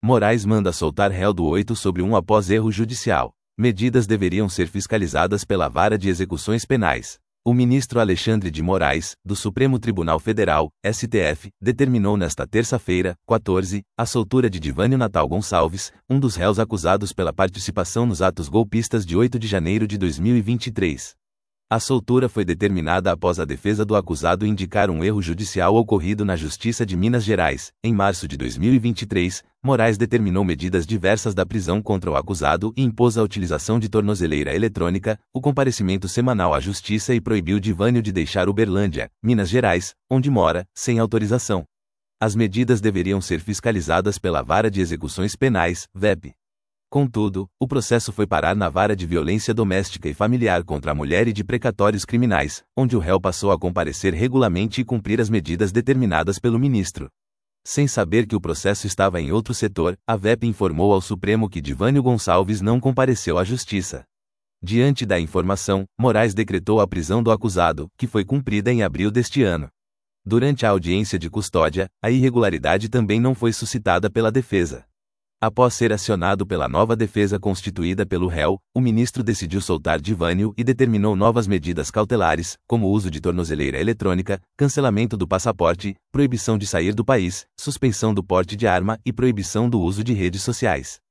Moraes manda soltar réu do 8/1 após erro judicial. Medidas deveriam ser fiscalizadas pela Vara de Execuções Penais. O ministro Alexandre de Moraes, do Supremo Tribunal Federal, STF, determinou nesta terça-feira, 14, a soltura de Divânio Natal Gonçalves, um dos réus acusados pela participação nos atos golpistas de 8 de janeiro de 2023. A soltura foi determinada após a defesa do acusado indicar um erro judicial ocorrido na Justiça de Minas Gerais. Em março de 2023, Moraes determinou medidas diversas da prisão contra o acusado e impôs a utilização de tornozeleira eletrônica, o comparecimento semanal à Justiça e proibiu Divânio de deixar Uberlândia, Minas Gerais, onde mora, sem autorização. As medidas deveriam ser fiscalizadas pela Vara de Execuções Penais, VEP. Contudo, o processo foi parar na Vara de Violência Doméstica e Familiar contra a Mulher e de Precatórios Criminais, onde o réu passou a comparecer regularmente e cumprir as medidas determinadas pelo ministro. Sem saber que o processo estava em outro setor, a VEP informou ao Supremo que Divânio Gonçalves não compareceu à Justiça. Diante da informação, Moraes decretou a prisão do acusado, que foi cumprida em abril deste ano. Durante a audiência de custódia, a irregularidade também não foi suscitada pela defesa. Após ser acionado pela nova defesa constituída pelo réu, o ministro decidiu soltar Divânio e determinou novas medidas cautelares, como o uso de tornozeleira eletrônica, cancelamento do passaporte, proibição de sair do país, suspensão do porte de arma e proibição do uso de redes sociais.